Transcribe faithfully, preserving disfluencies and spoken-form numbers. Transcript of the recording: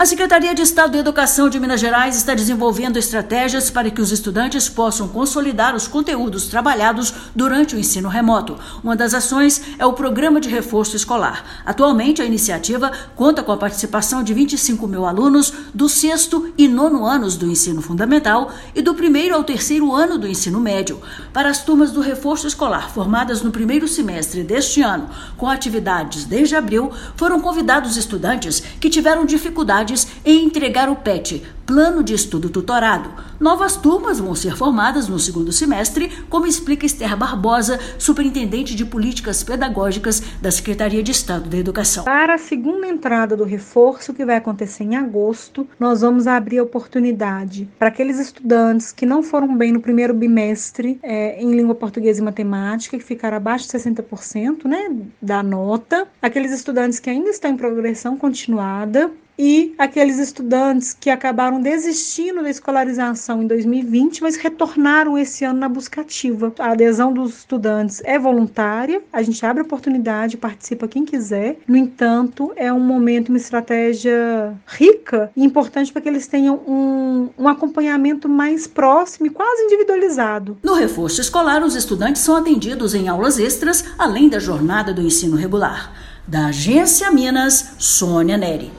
A Secretaria de Estado da Educação de Minas Gerais está desenvolvendo estratégias para que os estudantes possam consolidar os conteúdos trabalhados durante o ensino remoto. Uma das ações é o Programa de Reforço Escolar. Atualmente, a iniciativa conta com a participação de vinte e cinco mil alunos do sexto e nono anos do ensino fundamental e do primeiro ao terceiro ano do ensino médio. Para as turmas do reforço escolar formadas no primeiro semestre deste ano, com atividades desde abril, foram convidados estudantes que tiveram dificuldades em entregar o P E T, Plano de Estudo Tutorado. Novas turmas vão ser formadas no segundo semestre, como explica Esther Barbosa, superintendente de políticas pedagógicas da Secretaria de Estado da Educação. Para a segunda entrada do reforço, que vai acontecer em agosto, nós vamos abrir a oportunidade para aqueles estudantes que não foram bem no primeiro bimestre é, em língua portuguesa e matemática, que ficaram abaixo de sessenta por cento, né, da nota, aqueles estudantes que ainda estão em progressão continuada, e aqueles estudantes que acabaram desistindo da escolarização em dois mil e vinte, mas retornaram esse ano na busca ativa. A adesão dos estudantes é voluntária, a gente abre a oportunidade, participa quem quiser. No entanto, é um momento, uma estratégia rica e importante para que eles tenham um, um acompanhamento mais próximo e quase individualizado. No reforço escolar, os estudantes são atendidos em aulas extras, além da jornada do ensino regular. Da Agência Minas, Sônia Neri.